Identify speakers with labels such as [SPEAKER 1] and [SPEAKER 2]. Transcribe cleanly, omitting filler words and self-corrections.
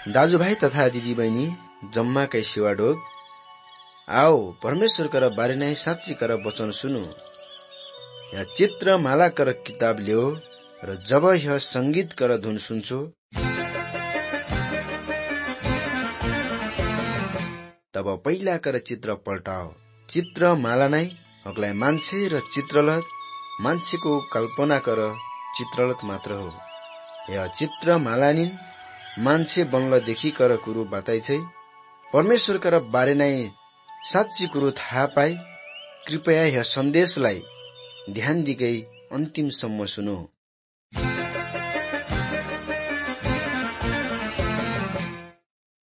[SPEAKER 1] दाजुभाइ तथा दिदीबहिनी जम्माकै सेवाढोग आओ परमेश्वर कर बारे नै साँच्ची कर वचन सुनु। या चित्र माला कर किताब लियो र जब यह संगीत कर धुन सुन्छो तब पहिला कर चित्र पल्टाओ। चित्र माला नै अग्लाई मान्छे र चित्रलत मान्छेको कल्पना कर चित्रलत मात्र हो। यह चित्र मालानिन मान्छे बन्ल देखि कर कुरो बताइ छै। परमेश्वर कर बारे नै साँच्ची कुरो थाहा पाई कृपया यह सन्देशलाई ध्यान दिगई अन्तिमसम्म सुनो।